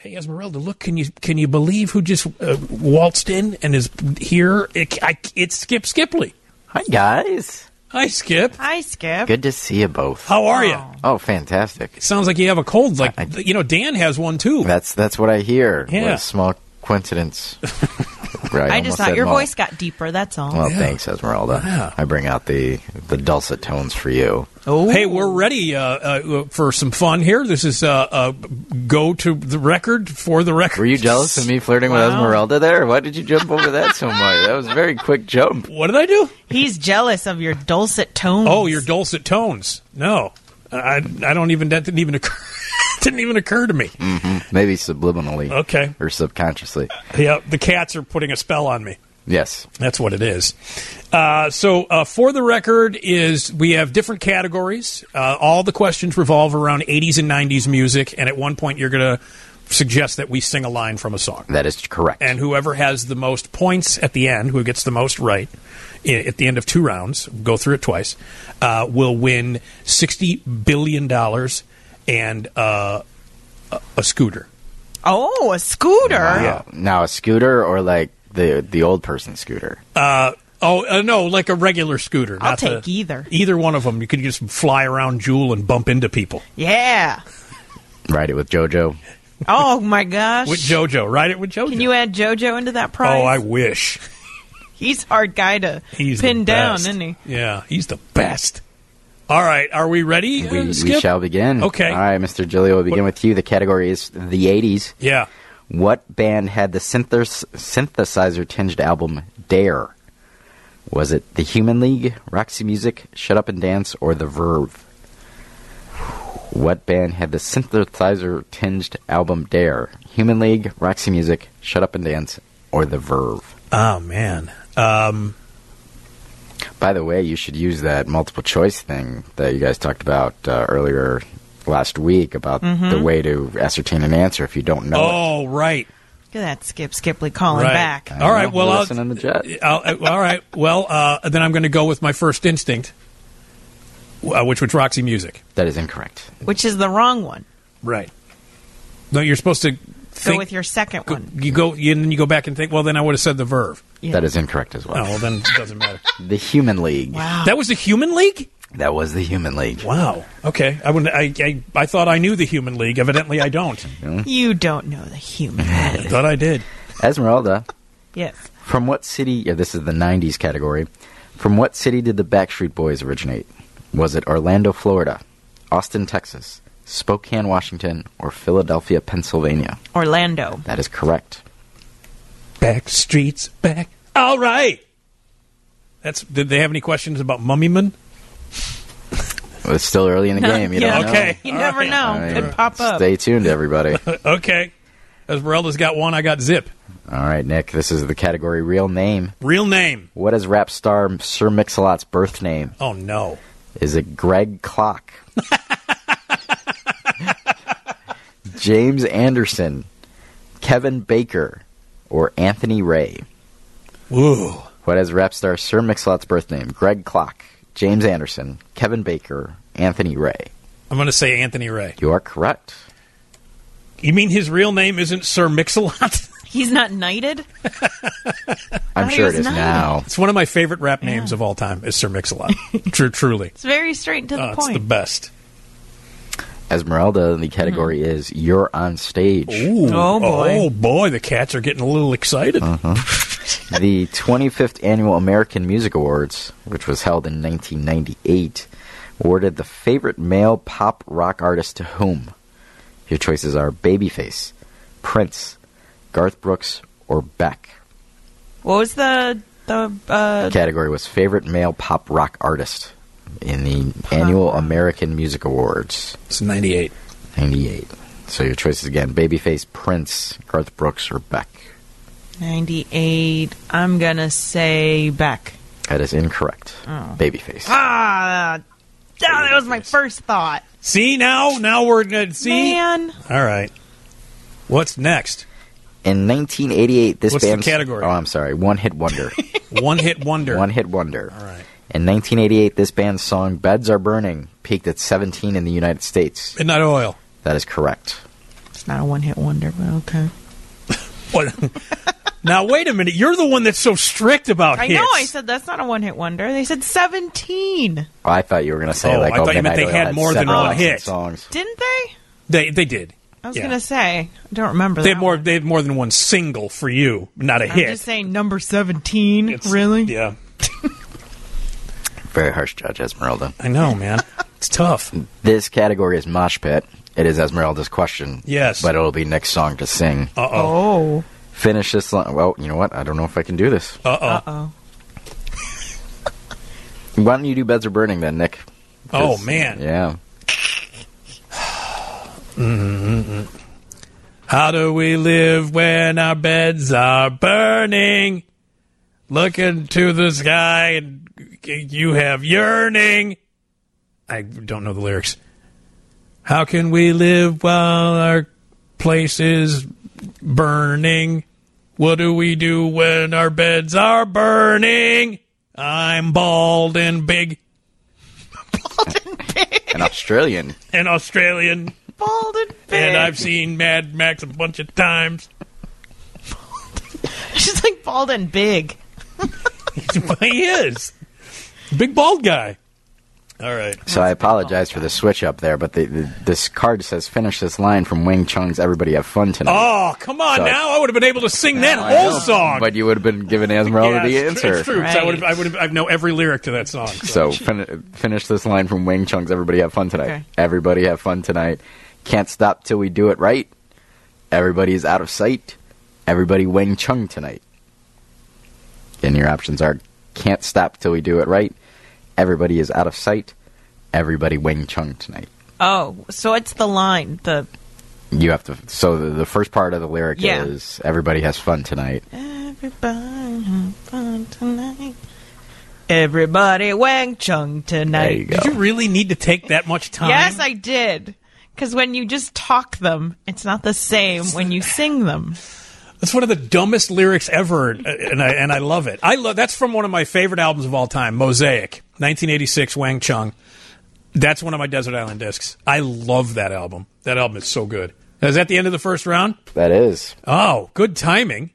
Hey, Esmeralda, look, can you believe who just waltzed in and is here? It's Skip Skipley. Hi, guys. Hi, Skip. Hi, Skip. Good to see you both. How are you? Oh, fantastic. Sounds like you have a cold. Like, Dan has one, too. That's what I hear. Yeah. What a small coincidence. Right, I just thought your voice got deeper, that's all. Well, thanks, Esmeralda. Yeah. I bring out the dulcet tones for you. Oh. Hey, we're ready for some fun here. This is Go to the Record for the Record. Were you jealous of me flirting with Esmeralda there? Why did you jump over that so much? That was a very quick jump. What did I do? He's jealous of your dulcet tones. Oh, your dulcet tones. No. I don't even, that didn't even occur. Didn't even occur to me. Mm-hmm. Maybe subliminally. Okay. Or subconsciously. Yeah, the cats are putting a spell on me. Yes. That's what it is. So for the record is we have different categories. All the questions revolve around 80s and 90s music, and at one point you're going to suggest that we sing a line from a song. That is correct. And whoever has the most points at the end, who gets the most right at the end of 2 rounds, go through it twice, will win $60 billion and a scooter. Oh, a scooter. Wow. Now, a scooter or like the old person scooter? No, like a regular scooter. I'll take either. Either one of them. You could just fly around Jewel and bump into people. Yeah. Ride it with JoJo. Oh, my gosh. With JoJo. Ride it with JoJo. Can you add JoJo into that prize? Oh, I wish. He's a hard guy to pin down, isn't he? Yeah, he's the best. All right, are we ready, We Skip? shall begin. Okay. All right, Mr. Gilio, we'll begin with you. The category is the 80s. Yeah. What band had the synthesizer-tinged album Dare? Was it The Human League, Roxy Music, Shut Up and Dance, or The Verve? What band had the synthesizer-tinged album Dare? Human League, Roxy Music, Shut Up and Dance, or The Verve? Oh, man. By the way, you should use that multiple choice thing that you guys talked about earlier last week about the way to ascertain an answer if you don't know it. Oh, right. Look at that Skip Skipley calling Right. back. All right, well, listen in the jet. all right, well, then I'm going to go with my first instinct, which was Roxy Music. That is incorrect. Which is the wrong one. Right. No, you're supposed to Go think, with your second one. You then you go back and think, well, then I would have said The Verve. Yeah. That is incorrect as well. Oh, well, then it doesn't matter. The Human League. Wow. That was the Human League? That was the Human League. Wow. Okay. I thought I knew the Human League. Evidently, I don't. You don't know the human. I thought I did. Esmeralda, Yes. from what city... Yeah, this is the 90s category. From what city did the Backstreet Boys originate? Was it Orlando, Florida, Austin, Texas, Spokane, Washington, or Philadelphia, Pennsylvania? Orlando. That is correct. Back streets back. All right. Did they have any questions about Mummy Man? Well, it's still early in the game. You don't know. Okay. You All never right. know. All right. Could pop up. Stay tuned, everybody. Okay. Esmeralda's got one. I got Zip. All right, Nick, this is the category real name. Real name. What is rap star Sir Mix-a-Lot's birth name? Oh, no. Is it Greg Klock? James Anderson, Kevin Baker, or Anthony Ray? Woo. What is rap star Sir Mix-a-Lot's birth name? Greg Klock, James Anderson, Kevin Baker, Anthony Ray. I'm going to say Anthony Ray. You are correct. You mean his real name isn't Sir Mix-a-Lot? He's not knighted? I'm he sure was it is not. now. It's one of my favorite rap names of all time is Sir Mix-a-Lot. Truly. It's very straight to the It's the point. best. Esmeralda, the category is You're on Stage. Ooh. Oh, boy. Oh, boy. The cats are getting a little excited. The 25th Annual American Music Awards, which was held in 1998, awarded the favorite male pop rock artist to whom? Your choices are Babyface, Prince, Garth Brooks, or Beck. What was the Category was favorite male pop rock artist in the Annual American Music Awards. It's 98. 98. So your choices again, Babyface, Prince, Garth Brooks, or Beck. 98? I'm going to say Beck. That is incorrect. Babyface. That was my first thought. See, now we're good. See? Man. All right. What's next? In 1988, this What's the band's... category? Oh, I'm sorry. One Hit Wonder. One Hit Wonder. One Hit Wonder. All right. In 1988, this band's song Beds Are Burning peaked at 17 in the United States. Midnight Oil. That is correct. It's not a one-hit wonder, but okay. What? Now, wait a minute. You're the one that's so strict about I hits. know. I said that's not a one-hit wonder. They said 17. Oh, I thought you were going to say Oh, like, I thought you meant Midnight they Oil had more than 7 one excellent hit. songs. Didn't they? They did. I was Yeah. going to say. I don't remember They that had more. one. They had more than one single for you, not a I'm hit. just saying number 17. It's- Really? Yeah, Very harsh judge, Esmeralda. I know, man. It's tough. This category is Mosh Pit. It is Esmeralda's question. Yes. But it'll be Nick's song to sing. Uh oh. Oh. Finish this line. Well, you know what? I don't know if I can do this. Uh oh. Uh-oh. Why don't you do Beds Are Burning then, Nick? Oh 'Cause- man. Yeah. How do we live when our beds are burning? Look into the sky and you have yearning. I don't know the lyrics. How can we live while our place is burning? What do we do when our beds are burning? I'm bald and big An Australian. and Australian, Bald and big. and I've seen Mad Max a bunch of times. She's like bald and big. He is. Big bald guy. All right. So I apologize for the switch up there, but this card says finish this line from Wing Chung's Everybody Have Fun Tonight. Oh, come on So- now. I would have been able to sing that I whole know, song. But you would have been given Esmeralda the Yeah, answer. It's true. 'cause I Right. would have. I know every lyric to that song. So finish this line from Wing Chung's Everybody Have Fun Tonight. Okay. Everybody have fun tonight. Can't stop till we do it right. Everybody's out of sight. Everybody Wing Chung tonight. And your options are can't stop till we do it right. Everybody is out of sight. Everybody Wing Chung tonight. Oh, so it's the line. You have to. So the first part of the lyric Yeah. is everybody has fun tonight. Everybody have fun tonight. Everybody Wang Chung tonight. There you go. Did you really need to take that much time? Yes, I did. Because when you just talk them, it's not the same when you sing them. That's one of the dumbest lyrics ever, and I love it. That's from one of my favorite albums of all time, Mosaic, 1986, Wang Chung. That's one of my Desert Island discs. I love that album. That album is so good. Is that the end of the first round? That is. Oh, good timing.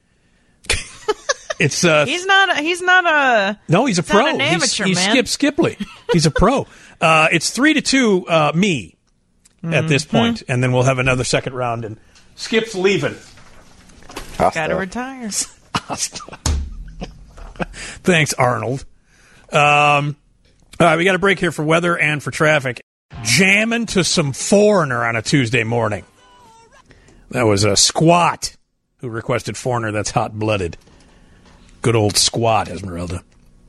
It's He's not a. no, he's a It's not pro. an amateur, he's man. Skip Skipley. He's a pro. It's 3-2 me at this point, and then we'll have another second round. And Skip's leaving. Gotta retire. Thanks, Arnold. All right, we got a break here for weather and for traffic. Jamming to some Foreigner on a Tuesday morning. That was a Squat who requested Foreigner. That's hot-blooded. Good old Squat, Esmeralda.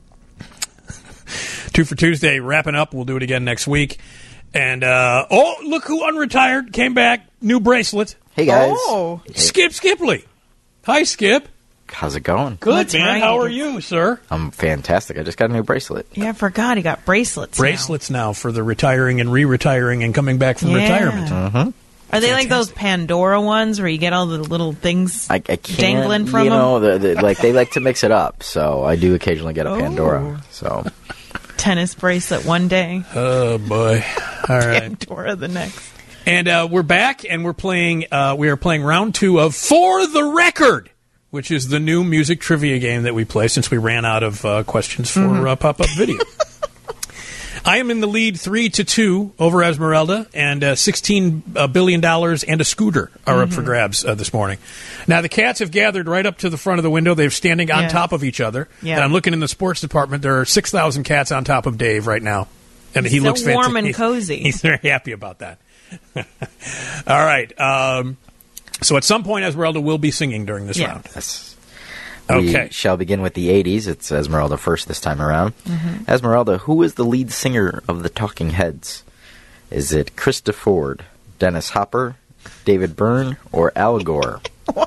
2 for Tuesday, wrapping up. We'll do it again next week. And, look who unretired, came back, new bracelet. Hey guys. Oh. Skip Skipley. Hi, Skip. How's it going? Good, That's man. right. How are you, sir? I'm fantastic. I just got a new bracelet. Yeah, I forgot he got bracelets. now. Bracelets now for the retiring and re-retiring and coming back from Yeah. retirement. Are they like those Pandora ones where you get all the little things I can't, dangling from you them? know, like they like to mix it up, so I do occasionally get a Oh. Pandora. So Tennis bracelet one day, Oh boy! All right, Pandora the next. and we're back, and we're playing. We are playing round 2 of For the Record, which is the new music trivia game that we play since we ran out of questions for pop-up video. I am in the lead 3-2 over Esmeralda, and $16 billion and a scooter are up for grabs this morning. Now, the cats have gathered right up to the front of the window. They're standing on Yeah. top of each other. Yeah. And I'm looking in the sports department. There are 6,000 cats on top of Dave right now. And he So looks warm and fantastic. cozy. He's very happy about that. All right. So at some point, Esmeralda will be singing during this Yeah. round. yes. Okay. We shall begin with the 80s. It's Esmeralda first this time around. Esmeralda, who is the lead singer of the Talking Heads? Is it Krista Ford, Dennis Hopper, David Byrne, or Al Gore?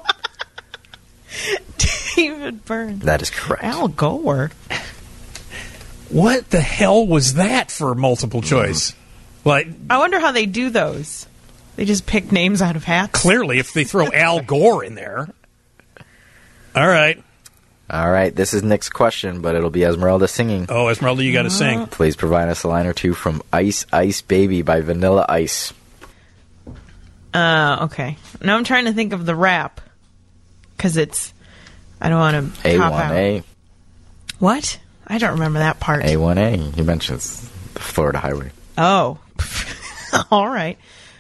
David Byrne. That is correct. Al Gore. What the hell was that for multiple choice? Like, I wonder how they do those. They just pick names out of hats. clearly, if they throw Al Gore in there. All right. All right, this is Nick's question, but it'll be Esmeralda singing. Oh, Esmeralda, you got to sing. Please provide us a line or two from Ice Ice Baby by Vanilla Ice. Okay. Now I'm trying to think of the rap. Because I don't want to cop out. A1A. What? I don't remember that part. A1A. He mentions the Florida highway. Oh. All right.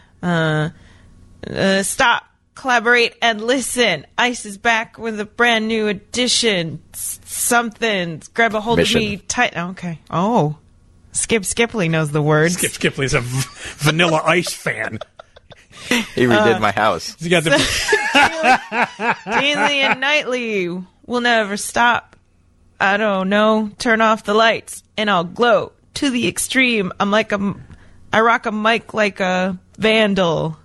Stop, collaborate, and listen. Ice is back with a brand new edition. Something. Grab a hold Mission. of me tight. Okay. Oh. Skip Skipley knows the words. Skip Skipley's a Vanilla Ice fan. He redid my house. He's got the Daily and nightly. We'll never stop. I don't know. Turn off the lights and I'll glow to the extreme. I rock a mic like a vandal.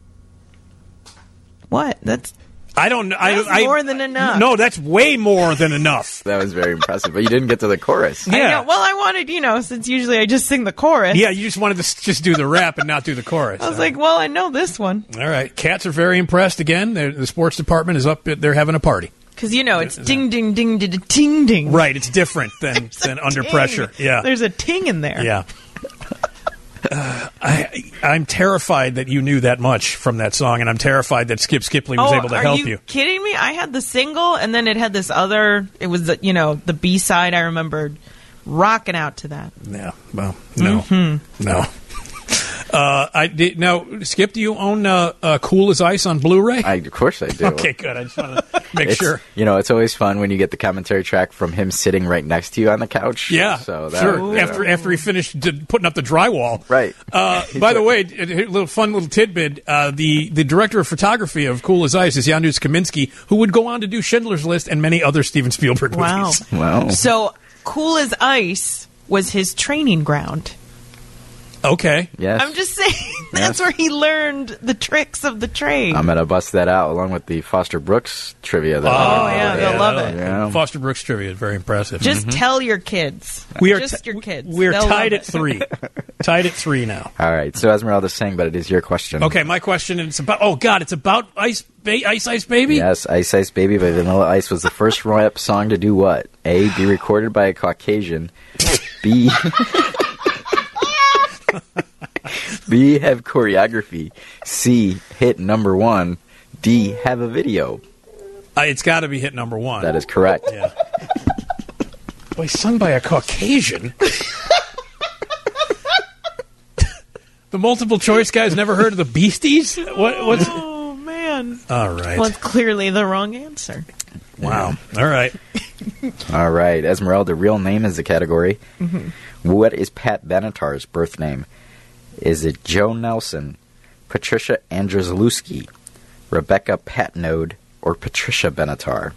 What? That's I don't know. That's more than enough. No, that's way more than enough. That was very impressive, but you didn't get to the chorus. Yeah. I know. Well, I wanted, since usually I just sing the chorus. Yeah, you just wanted to just do the rap and not do the chorus. I was like, well, I know this one. All right. Cats are very impressed again. The sports department is up. They're having a party. Because, it's ding, ding, ding, ding, ding, ding. Right. It's different than under ting. pressure. Yeah. There's a ting in there. Yeah. I'm terrified that you knew that much from that song, and I'm terrified that Skip Skipley was able to help you. Are you kidding me? I had the single, and then it had this other. It was the B side. I remembered rocking out to that. Yeah. Well, no, no. I did. Now, Skip, do you own Cool as Ice on Blu-ray? Of course I do. Okay, good. I just want to make sure. It's always fun when you get the commentary track from him sitting right next to you on the couch. Yeah, so sure. After he finished putting up the drywall, right. By the way, a little fun little tidbit: the director of photography of Cool as Ice is Janusz Kaminski, who would go on to do Schindler's List and many other Steven Spielberg movies. Wow. So Cool as Ice was his training ground. Okay. Yes. I'm just saying that's where he learned the tricks of the trade. I'm going to bust that out along with the Foster Brooks trivia. They'll love it. Yeah. Foster Brooks trivia is very impressive. Just tell your kids. We are just your kids. We're They'll tied love at 3. Tied at 3 now. All right. So Esmeralda's saying, but it is your question. Okay, my question is about. Oh God, it's about Ice Ice Baby. Yes, Ice Ice Baby by Vanilla Ice was the first rap song to do what? A, be recorded by a Caucasian. B, B, have choreography. C, hit number 1. D, have a video. It's got to be hit number 1. That is correct. Yeah. Boy, sung by a Caucasian. The multiple choice guys never heard of the Beasties? What's? Oh man! All right. Well, it's clearly the wrong answer. Wow. All right. All right. Esmeralda, real name is the category. Mm-hmm. What is Pat Benatar's birth name? Is it Joe Nelson, Patricia Andrzejewski, Rebecca Patnode, or Patricia Benatar?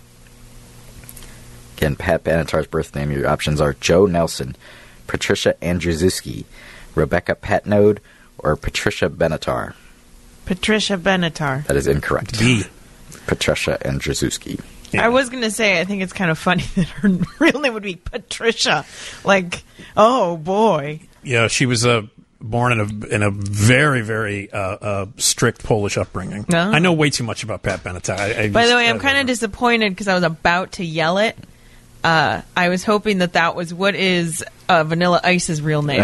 Again, Pat Benatar's birth name. Your options are Joe Nelson, Patricia Andrzejewski, Rebecca Patnode, or Patricia Benatar. Patricia Benatar. That is incorrect. B. Patricia Andrzejewski. Yeah. I was going to say, I think it's kind of funny that her real name would be Patricia. Like, oh boy. Yeah, she was born in a very, very strict Polish upbringing. Oh. I know way too much about Pat Benatar. By the way, I'm kind of disappointed because I was about to yell it. I was hoping that was what is Vanilla Ice's real name.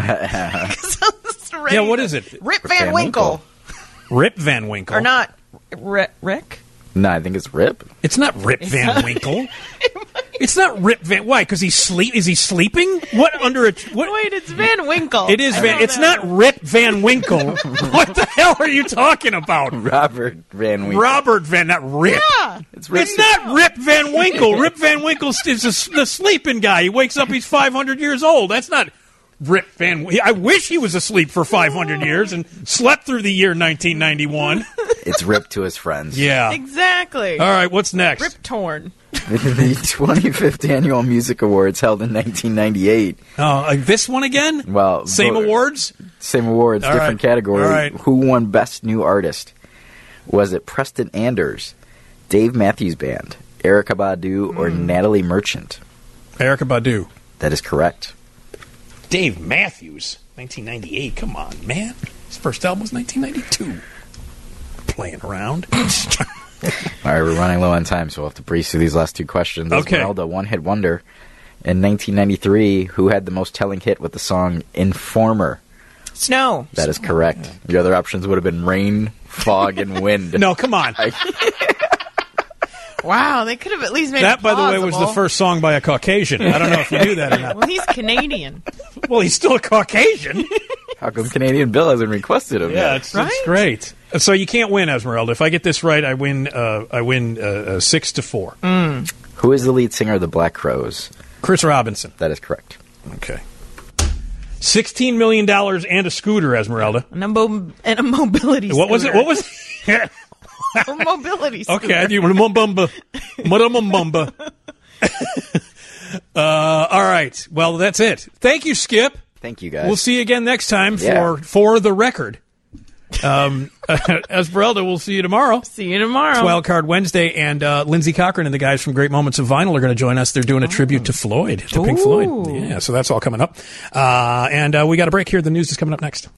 Yeah, what is it? Rip Van Winkle. Rip Van Winkle. Or not Rick? No, I think it's Rip. It's not Rip Van Winkle. It's not Rip Van. Why? Because he's sleep. Is he sleeping? What under a? What? Wait, it's Van Winkle. It is Van. It's not Rip Van Winkle. What the hell are you talking about? Robert Van Winkle. Robert Van, not Rip. Yeah. It's Rip. It's not Rip Van Winkle. Rip Van Winkle is the sleeping guy. He wakes up. He's 500 years old. That's not Rip Van. I wish he was asleep for 500 years and slept through the year 1991. It's Rip to his friends. Yeah. Exactly. All right. What's next? Rip Torn. The 25th Annual Music Awards held in 1998. Oh, this one again? Well, same awards? Same awards, All different right. category. All right. Who won Best New Artist? Was it Preston Anders, Dave Matthews Band, Erykah Badu, or Natalie Merchant? Erykah Badu. That is correct. Dave Matthews, 1998. Come on, man. His first album was 1992. Playing around. All right, we're running low on time, so we'll have to breeze through these last two questions. Okay. Esmeralda, one-hit wonder. In 1993, who had the most telling hit with the song Informer? Snow. That is correct. Your other options would have been Rain, fog and wind. No, come on. Wow, they could have at least made That, it by the way, was plausible. the first song by a Caucasian. I don't know if you knew that or not. Well, he's Canadian. Well, he's still a Caucasian. How come Canadian Bill hasn't requested him Yeah, yet? it's great. So you can't win, Esmeralda. If I get this right, I win. 6-4. Who is the lead singer of the Black Crowes? Chris Robinson. That is correct. Okay. $16 million and a scooter, Esmeralda. And a mobility scooter. What was it? What was it? A mobility scooter. Okay, I do. Mumbumba. All right. Well, that's it. Thank you, Skip. Thank you, guys. We'll see you again next time Yeah. for the record. Esmeralda, we'll see you tomorrow. See you tomorrow. It's Wild Card Wednesday, and Lindsey Cochran and the guys from Great Moments of Vinyl are going to join us. They're doing a tribute to Floyd, to Pink Floyd. Yeah, so that's all coming up. And we got a break here. The news is coming up next.